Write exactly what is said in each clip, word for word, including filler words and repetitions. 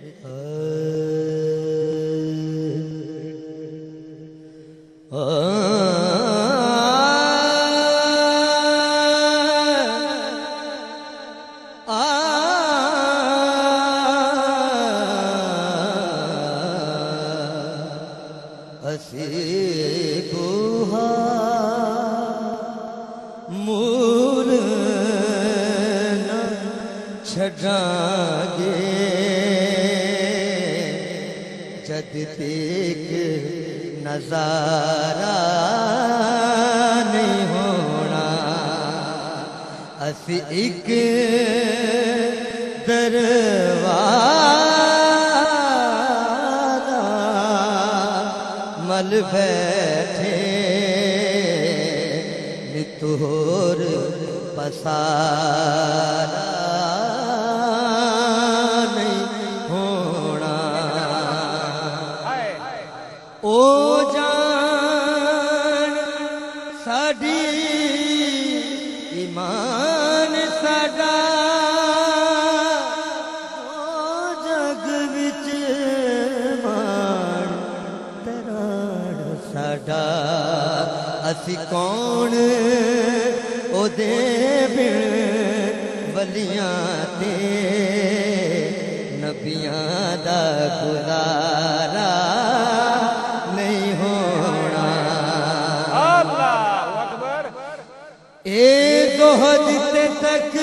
اسی کوہا مول نہ چھڑاں گے جد تک نظارہ نہیں ہونا اسی ایک دروازہ مل بیٹھے نتور پسارا نہیں ہونا او جان ساڈی ایمان ساڈا جگ وچ مان تراڑ ساڈا اسی کون او دے بن ولیاں تے نبیاں دا گزارا نہیں ہونا اللہ اکبر اے زہد تے تک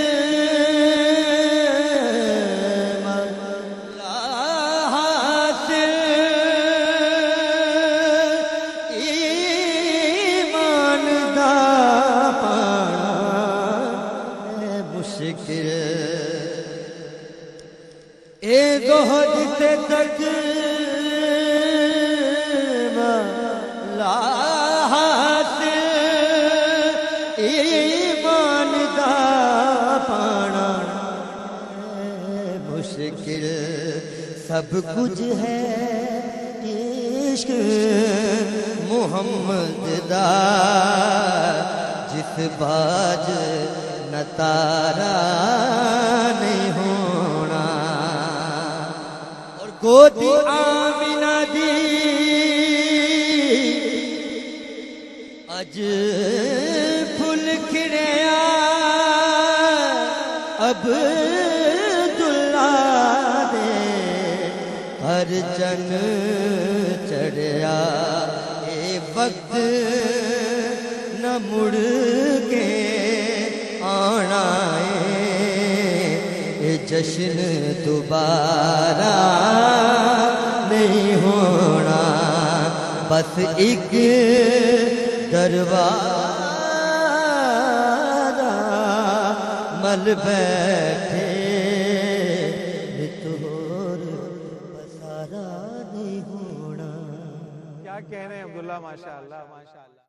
اے زہد تے تک لا حاصل ایمان دا پانا مشکل سب کچھ ہے عشق محمد دا جس باج نہ تارا نہیں ہونا اور گودی آمینہ دی اج پھل کھڑیا عبداللہ دے ہر جن چڑھیا اے وقت نہ مڑ کے آنا اے جشن دوبارہ نہیں ہونا بس ایک دروازہ مل بیٹھے نتور پسارا نہیں ہونا کیا کہہ رہے ہیں عبداللہ ماشاءاللہ ماشاءاللہ